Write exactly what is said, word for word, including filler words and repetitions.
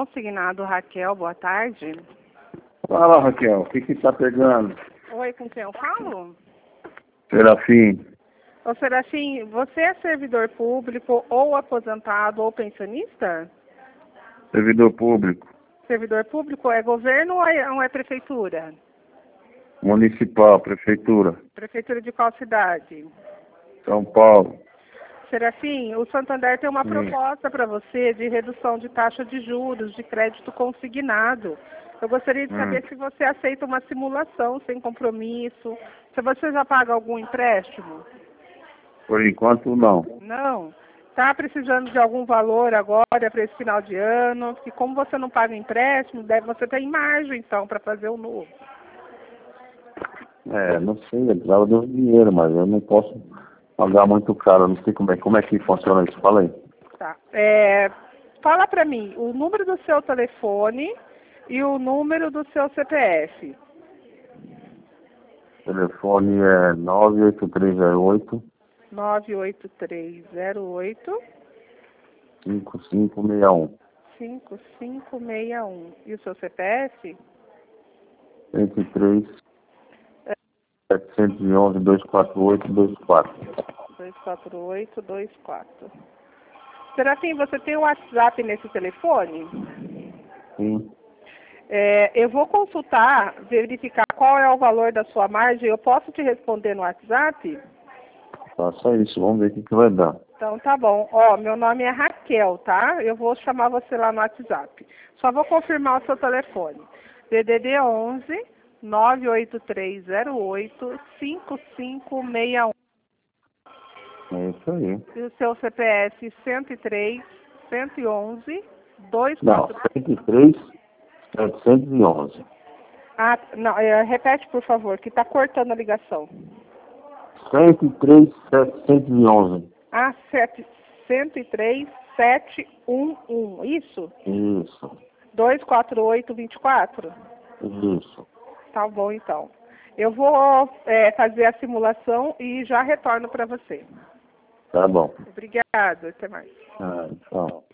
Consignado Raquel, boa tarde. Fala, Raquel, o que que tá pegando? Oi, com quem eu falo? Serafim, Ô, Serafim, você é servidor público ou aposentado ou pensionista? servidor público, Servidor público é governo ou é, ou é prefeitura? municipal, prefeitura, Prefeitura de qual cidade? São Paulo. Serafim, o Santander tem uma Sim. proposta para você de redução de taxa de juros, de crédito consignado. Eu gostaria de saber Hum. se você aceita uma simulação sem compromisso, se você já paga algum empréstimo. Por enquanto, não. Não. Está precisando de algum valor agora para esse final de ano? Porque como você não paga empréstimo, deve, você tem margem então para fazer o novo. É, não sei, eu precisava do dinheiro, mas eu não posso pagar muito caro, eu não sei como é, como é que funciona isso, fala aí. Tá. É, fala para mim o número do seu telefone e o número do seu C P F. O telefone é nove oito três zero oito, nove oito três zero oito, cinco cinco seis um. cinco cinco seis um. E o seu C P F? cento e três, setecentos e onze, duzentos e quarenta e oito, vinte e quatro. dois quatro oito dois quatro. Serafim, você tem o WhatsApp nesse telefone? Sim, É, eu vou consultar, verificar qual é o valor da sua margem. Eu posso te responder no WhatsApp? faça isso, vamos ver o que que vai dar. Então tá bom. Ó, meu nome é Raquel, tá? Eu vou chamar você lá no WhatsApp. Só vou confirmar o seu telefone. D D D onze, nove oito três zero oito, cinco cinco seis um. É isso aí. E o seu C P F cento e três, cento e onze, dois Não, quatro. cento e três, setecentos e onze. Ah, não, é, repete por favor, que tá cortando a ligação. cento e três, setecentos e onze. Ah, sete, cento e três, sete um um, isso? Isso, dois quatro oito, vinte e quatro? isso. Tá bom, então. Eu vou é, fazer a simulação e já retorno para você. Tá bom. Obrigada, até mais. Ah, então.